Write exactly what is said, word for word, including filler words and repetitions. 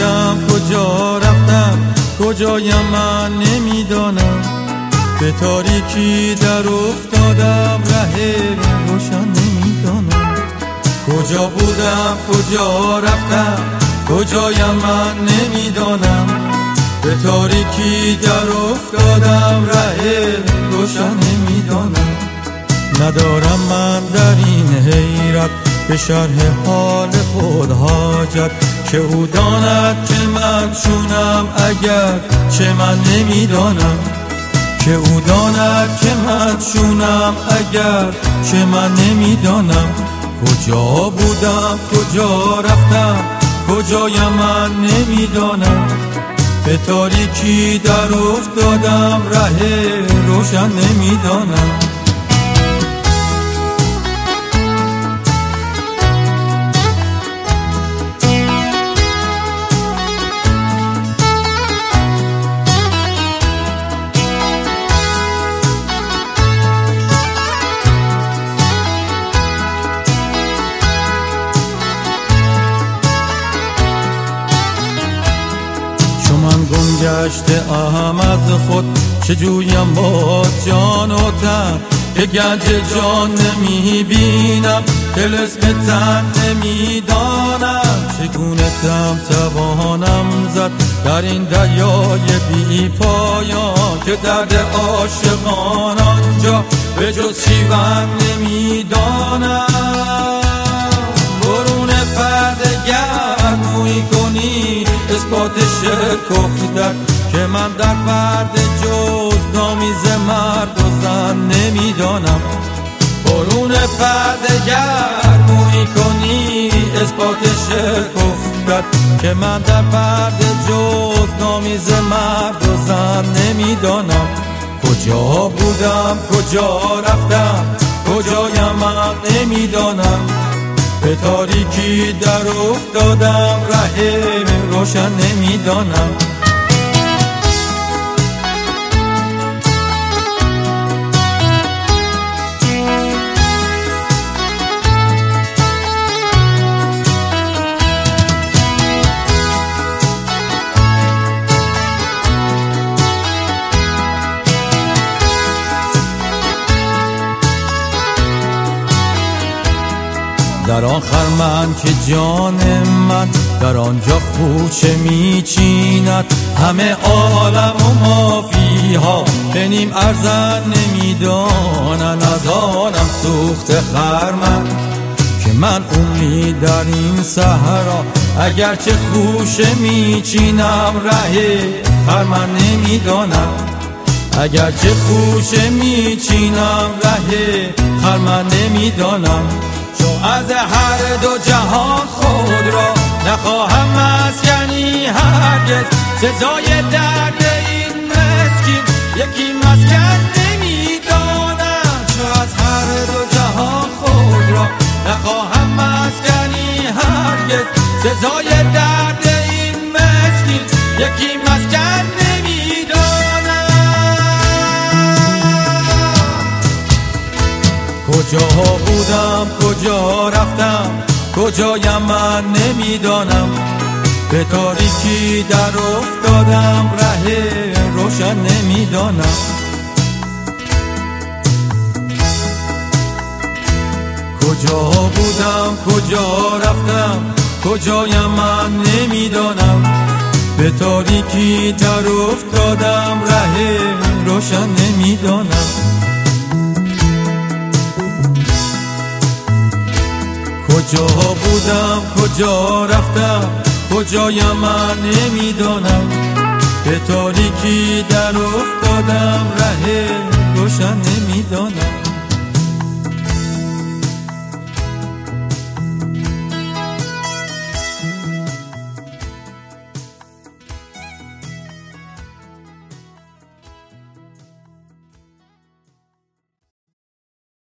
بودم کجا رفتم کجایم من نمیدانم، به تاریکی در افتادم ره روشن نمیدانم. کجا بودم کجا رفتم کجایم من نمیدانم، به تاریکی در افتادم ره روشن نمیدانم. ندارم من در این حیرت به شرح حال خود حاجت، که او داند که من چونم اگر چه من نمیدانم، که او داند که من چونم اگر چه من نمیدانم. کجا بودم کجا رفتم کجایم من نمیدانم، به تاریکی در افتادم ره روشن نمیدانم. من گم گشته ام از خود، چه جویم با جان و تن، که گنج جان نمی بینم طلسم تن نمی دانم. چگونه تم توانم زد در این دریای بی پایان، که درد عاشقان آنجا به جز شیون نمی دانم. برون پرده گرمویی کنی اثبات شکفتت، که من در پرده جز نامیز مرد و زن نمیدانم. برون پرده گرمویی کنی اثبات شکفتت، که من در پرده جز نامیز مرد و زن نمیدانم. کجا بودم کجا رفتم کجایم من نمیدانم، به تاریکی در افتادم ره روشن نمیدانم. در آن خرمن که جان من در آنجا خوشه میچیند، همه عالم و مافیها به نیم ارزن نمیدانن. از آنم سوخت خرمن که من امید در این صحرا، اگرچه خوشه میچینم ره خرمن نمیدانم. اگرچه خوشه میچینم ره خرمن نمیدانم. چون از هر دو جهان خود را نخواهم مسکنی هرگز، سزای درد این مسکین یکی مسکن نمیدانم. چون از هر دو جهان خود را نخواهم مسکنی هرگز، سزای درد این مسکین یکی مسکن نمیدانم. کجا بودم کجا رفتم کجایم من نمیدانم، به تاریکی در افتادم ره روشن نمیدانم. کجا بودم کجا رفتم کجایم من نمیدانم، به تاریکی در افتادم ره روشن نمیدانم. کجا بودم کجا رفتم کجایم من نمیدانم، به تاریکی در افتادم ره روشن نمیدانم.